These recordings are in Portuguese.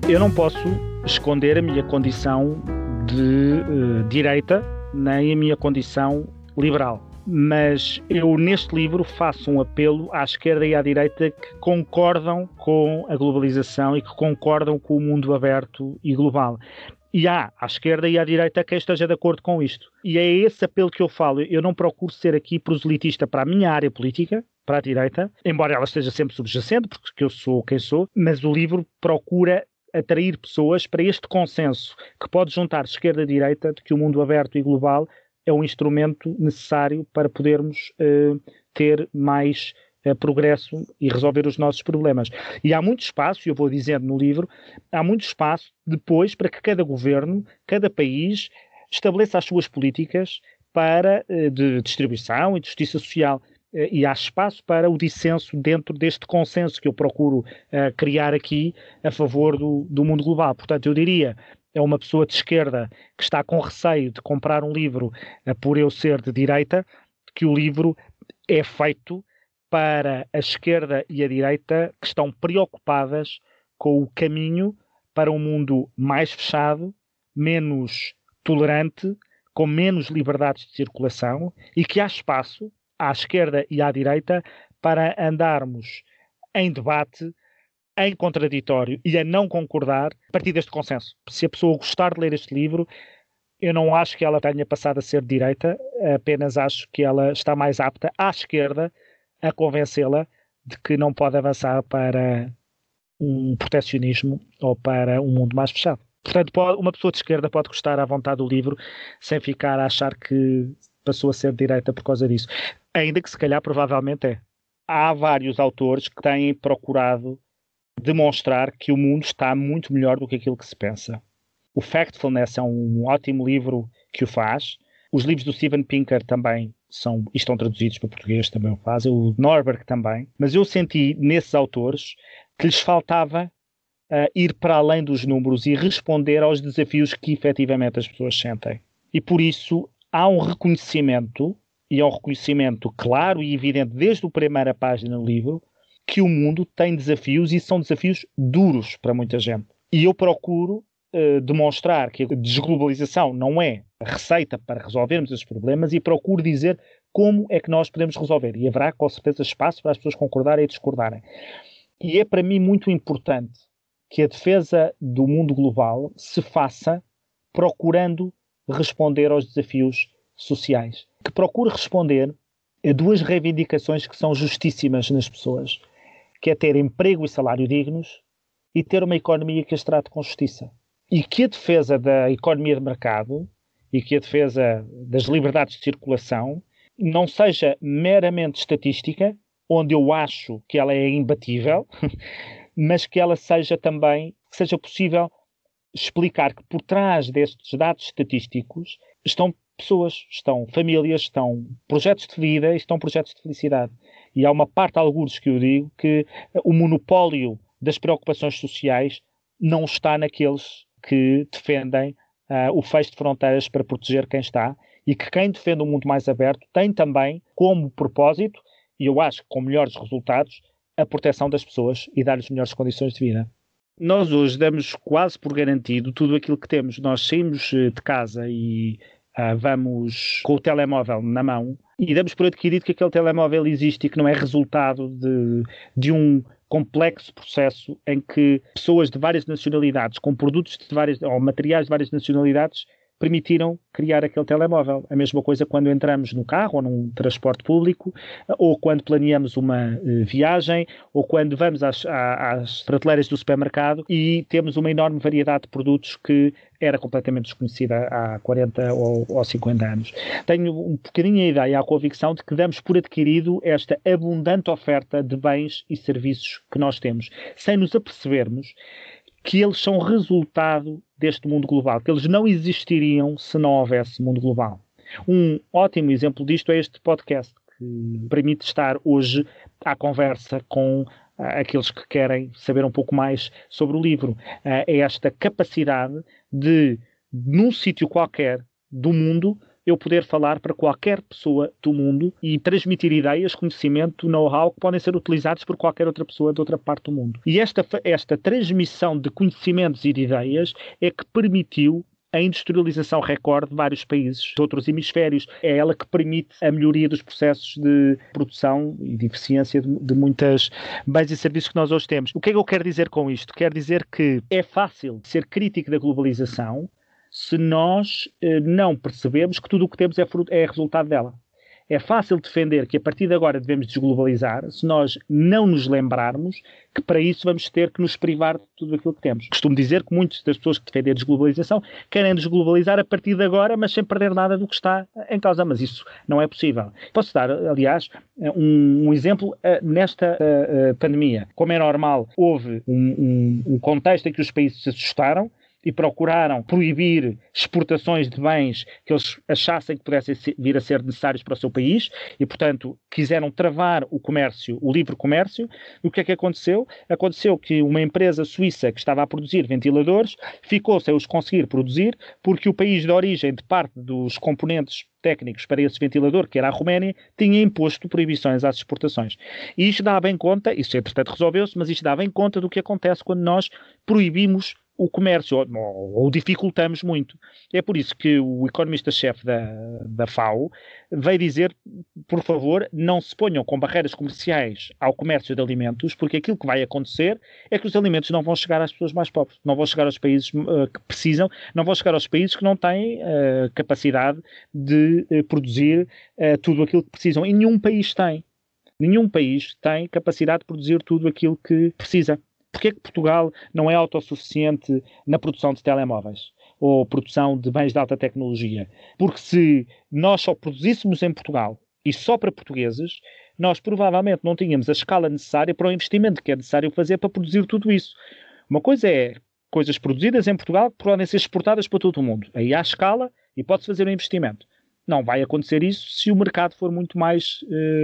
Eu não posso esconder a minha condição de direita, nem a minha condição liberal. Mas eu, neste livro, faço um apelo à esquerda e à direita que concordam com a globalização e que concordam com o mundo aberto e global. E há à esquerda e à direita quem esteja de acordo com isto. E é esse apelo que eu falo. Eu não procuro ser aqui proselitista para a minha área política, para a direita, embora ela esteja sempre subjacente, porque eu sou quem sou, mas o livro procura atrair pessoas para este consenso que pode juntar esquerda e direita de que o mundo aberto e global é um instrumento necessário para podermos ter mais progresso e resolver os nossos problemas. E há muito espaço, e eu vou dizendo no livro, há muito espaço depois para que cada governo, cada país estabeleça as suas políticas de distribuição e de justiça social. E há espaço para o dissenso dentro deste consenso que eu procuro criar aqui a favor do mundo global. Portanto, eu diria, é uma pessoa de esquerda que está com receio de comprar um livro por eu ser de direita, que o livro é feito para a esquerda e a direita que estão preocupadas com o caminho para um mundo mais fechado, menos tolerante, com menos liberdades de circulação e que há espaço à esquerda e à direita para andarmos em debate, em contraditório e a não concordar a partir deste consenso. Se a pessoa gostar de ler este livro, eu não acho que ela tenha passado a ser de direita, apenas acho que ela está mais apta à esquerda a convencê-la de que não pode avançar para um proteccionismo ou para um mundo mais fechado. Portanto, uma pessoa de esquerda pode gostar à vontade do livro sem ficar a achar que passou a ser de direita por causa disso. Ainda que se calhar provavelmente é. Há vários autores que têm procurado demonstrar que o mundo está muito melhor do que aquilo que se pensa. O Factfulness é um ótimo livro que o faz. Os livros do Steven Pinker também estão traduzidos para português, também o fazem. O Norberg também. Mas eu senti nesses autores que lhes faltava ir para além dos números e responder aos desafios que efetivamente as pessoas sentem. E por isso há um reconhecimento, e é um reconhecimento claro e evidente desde a primeira página do livro, que o mundo tem desafios e são desafios duros para muita gente. E eu procuro demonstrar que a desglobalização não é a receita para resolvermos esses problemas e procuro dizer como é que nós podemos resolver. E haverá com certeza espaço para as pessoas concordarem e discordarem. E é para mim muito importante que a defesa do mundo global se faça procurando responder aos desafios sociais. Que procure responder a duas reivindicações que são justíssimas nas pessoas, que é ter emprego e salário dignos e ter uma economia que as trate com justiça. E que a defesa da economia de mercado e que a defesa das liberdades de circulação não seja meramente estatística, onde eu acho que ela é imbatível, mas que ela seja também, que seja possível explicar que por trás destes dados estatísticos estão pessoas, estão famílias, estão projetos de vida e estão projetos de felicidade. E há uma parte, alguns que eu digo, que o monopólio das preocupações sociais não está naqueles que defendem o fecho de fronteiras para proteger quem está e que quem defende um mundo mais aberto tem também como propósito, e eu acho que com melhores resultados, a proteção das pessoas e dar-lhes melhores condições de vida. Nós hoje damos quase por garantido tudo aquilo que temos. Nós saímos de casa e vamos com o telemóvel na mão e damos por adquirido que aquele telemóvel existe e que não é resultado de um complexo processo em que pessoas de várias nacionalidades, com produtos ou materiais de várias nacionalidades, permitiram criar aquele telemóvel. A mesma coisa quando entramos no carro ou num transporte público, ou quando planeamos uma viagem, ou quando vamos às prateleiras do supermercado e temos uma enorme variedade de produtos que era completamente desconhecida há 40 ou 50 anos. Tenho um bocadinho a ideia, a convicção de que damos por adquirido esta abundante oferta de bens e serviços que nós temos, sem nos apercebermos que eles são resultado deste mundo global, que eles não existiriam se não houvesse mundo global. Um ótimo exemplo disto é este podcast, que permite estar hoje à conversa com aqueles que querem saber um pouco mais sobre o livro. É esta capacidade de, num sítio qualquer do mundo, eu poder falar para qualquer pessoa do mundo e transmitir ideias, conhecimento, know-how que podem ser utilizados por qualquer outra pessoa de outra parte do mundo. E esta transmissão de conhecimentos e de ideias é que permitiu a industrialização recorde de vários países de outros hemisférios. É ela que permite a melhoria dos processos de produção e de eficiência de muitas bens e serviços que nós hoje temos. O que é que eu quero dizer com isto? Quero dizer que é fácil ser crítico da globalização se nós não percebemos que tudo o que temos é resultado dela. É fácil defender que a partir de agora devemos desglobalizar se nós não nos lembrarmos que para isso vamos ter que nos privar de tudo aquilo que temos. Costumo dizer que muitas das pessoas que defendem a desglobalização querem desglobalizar a partir de agora, mas sem perder nada do que está em causa. Mas isso não é possível. Posso dar, aliás, um exemplo nesta pandemia. Como é normal, houve um contexto em que os países se assustaram e procuraram proibir exportações de bens que eles achassem que pudessem vir a ser necessários para o seu país e, portanto, quiseram travar o comércio, o livre comércio. E o que é que aconteceu? Aconteceu que uma empresa suíça que estava a produzir ventiladores ficou sem os conseguir produzir porque o país de origem de parte dos componentes técnicos para esse ventilador, que era a Roménia, tinha imposto proibições às exportações. E isto dá bem conta, isso entretanto resolveu-se, mas isto dá bem conta do que acontece quando nós proibimos o comércio, ou dificultamos muito. É por isso que o economista-chefe da FAO veio dizer, por favor, não se ponham com barreiras comerciais ao comércio de alimentos, porque aquilo que vai acontecer é que os alimentos não vão chegar às pessoas mais pobres, não vão chegar aos países que precisam, não vão chegar aos países que não têm capacidade de produzir tudo aquilo que precisam. E nenhum país tem. Nenhum país tem capacidade de produzir tudo aquilo que precisa. Porquê que Portugal não é autossuficiente na produção de telemóveis ou produção de bens de alta tecnologia? Porque se nós só produzíssemos em Portugal e só para portugueses, nós provavelmente não tínhamos a escala necessária para o investimento que é necessário fazer para produzir tudo isso. Uma coisa é coisas produzidas em Portugal que podem ser exportadas para todo o mundo. Aí há escala e pode-se fazer um investimento. Não vai acontecer isso se o mercado for muito mais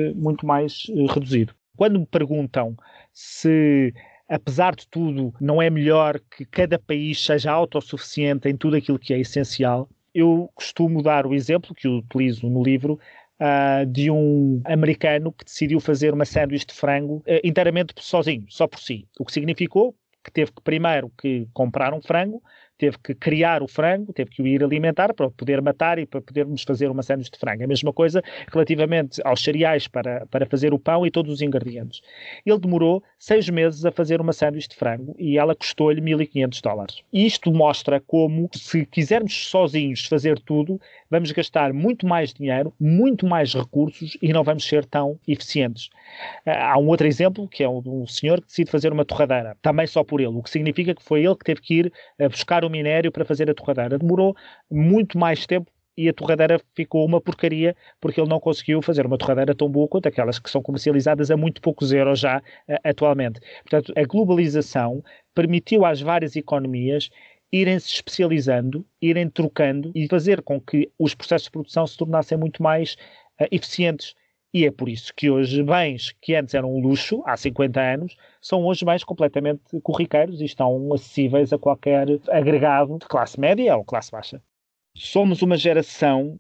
reduzido. Quando me perguntam se, apesar de tudo, não é melhor que cada país seja autossuficiente em tudo aquilo que é essencial, eu costumo dar o exemplo, que eu utilizo no livro, de um americano que decidiu fazer uma sanduíche de frango inteiramente sozinho, só por si. O que significou que teve que primeiro comprar um frango, teve que criar o frango, teve que o ir alimentar para poder matar e para podermos fazer uma sanduíche de frango. A mesma coisa relativamente aos cereais para fazer o pão e todos os ingredientes. Ele demorou 6 meses a fazer uma sanduíche de frango e ela custou-lhe $1.500. E isto mostra como, se quisermos sozinhos fazer tudo, vamos gastar muito mais dinheiro, muito mais recursos e não vamos ser tão eficientes. Há um outro exemplo, que é um senhor que decide fazer uma torradeira, também só por ele, o que significa que foi ele que teve que ir buscar o minério para fazer a torradeira. Demorou muito mais tempo e a torradeira ficou uma porcaria porque ele não conseguiu fazer uma torradeira tão boa quanto aquelas que são comercializadas a muito poucos euros já atualmente. Portanto, a globalização permitiu às várias economias irem se especializando, irem trocando e fazer com que os processos de produção se tornassem muito mais eficientes. E é por isso que hoje bens que antes eram um luxo, há 50 anos, são hoje bens completamente corriqueiros e estão acessíveis a qualquer agregado de classe média ou classe baixa. Somos uma geração,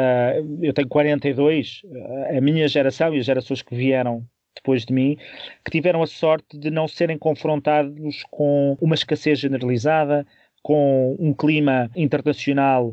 eu tenho 42, a minha geração e as gerações que vieram depois de mim, que tiveram a sorte de não serem confrontados com uma escassez generalizada, com um clima internacional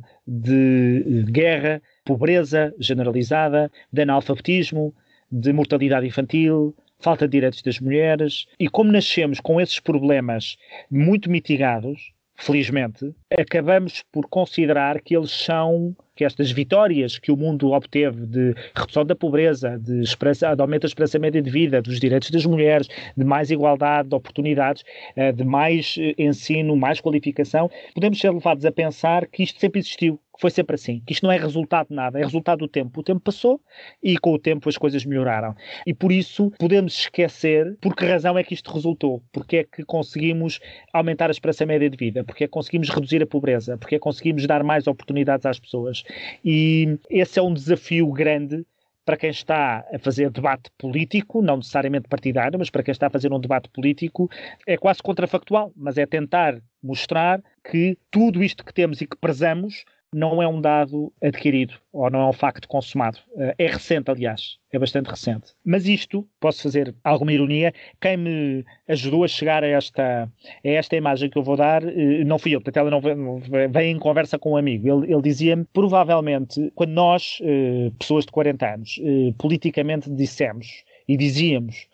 de guerra, pobreza generalizada, de analfabetismo, de mortalidade infantil, falta de direitos das mulheres. E como nascemos com esses problemas muito mitigados, felizmente, acabamos por considerar que estas vitórias que o mundo obteve de redução da pobreza, de aumento da esperança média de vida, dos direitos das mulheres, de mais igualdade de oportunidades, de mais ensino, mais qualificação, podemos ser levados a pensar que isto sempre existiu, que foi sempre assim, que isto não é resultado de nada, é resultado do tempo. O tempo passou e com o tempo as coisas melhoraram. E por isso podemos esquecer por que razão é que isto resultou, porque é que conseguimos aumentar a esperança média de vida, porque é que conseguimos reduzir a pobreza, porque é que conseguimos dar mais oportunidades às pessoas. E esse é um desafio grande para quem está a fazer debate político, não necessariamente partidário, mas para quem está a fazer um debate político, é quase contrafactual, mas é tentar mostrar que tudo isto que temos e que prezamos não é um dado adquirido, ou não é um facto consumado. É recente, aliás, é bastante recente. Mas isto, posso fazer alguma ironia, quem me ajudou a chegar a esta imagem que eu vou dar, não fui eu, portanto ela não veio em conversa com um amigo. Ele dizia-me, provavelmente, quando nós, pessoas de 40 anos, politicamente dissemos e dizíamos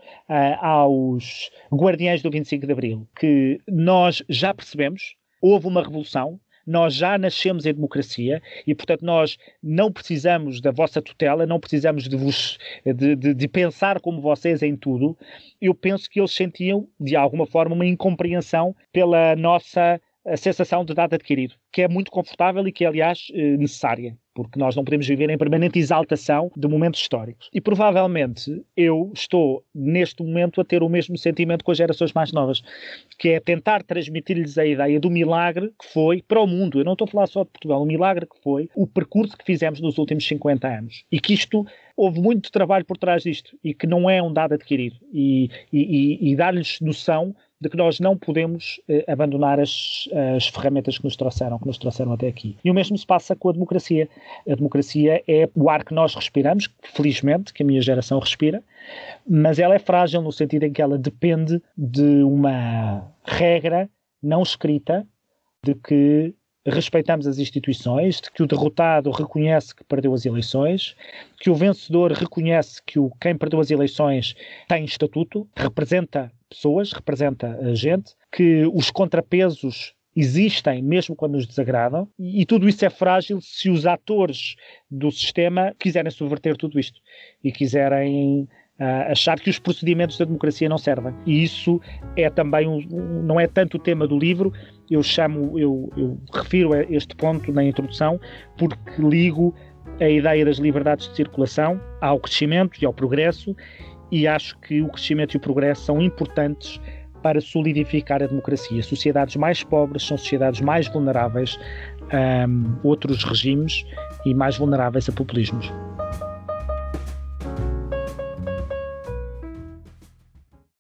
aos guardiães do 25 de Abril que nós já percebemos, houve uma revolução, nós já nascemos em democracia e, portanto, nós não precisamos da vossa tutela, não precisamos de pensar como vocês em tudo. Eu penso que eles sentiam, de alguma forma, uma incompreensão pela nossa sensação de dado adquirido, que é muito confortável e que é, aliás, necessária, porque nós não podemos viver em permanente exaltação de momentos históricos. E provavelmente eu estou, neste momento, a ter o mesmo sentimento com as gerações mais novas, que é tentar transmitir-lhes a ideia do milagre que foi para o mundo. Eu não estou a falar só de Portugal, o milagre que foi o percurso que fizemos nos últimos 50 anos. E que isto, houve muito trabalho por trás disto, e que não é um dado adquirido. E dar-lhes noção de que nós não podemos abandonar as ferramentas que nos trouxeram até aqui. E o mesmo se passa com a democracia. A democracia é o ar que nós respiramos, felizmente, que a minha geração respira, mas ela é frágil no sentido em que ela depende de uma regra não escrita, de que respeitamos as instituições, de que o derrotado reconhece que perdeu as eleições, que o vencedor reconhece que quem perdeu as eleições tem estatuto, representa pessoas, representa a gente, que os contrapesos existem mesmo quando nos desagradam, e tudo isso é frágil se os atores do sistema quiserem subverter tudo isto e quiserem achar que os procedimentos da democracia não servem. E isso é também não é tanto o tema do livro. Eu refiro a este ponto na introdução porque ligo a ideia das liberdades de circulação ao crescimento e ao progresso, e acho que o crescimento e o progresso são importantes para solidificar a democracia. Sociedades mais pobres são sociedades mais vulneráveis a outros regimes e mais vulneráveis a populismos.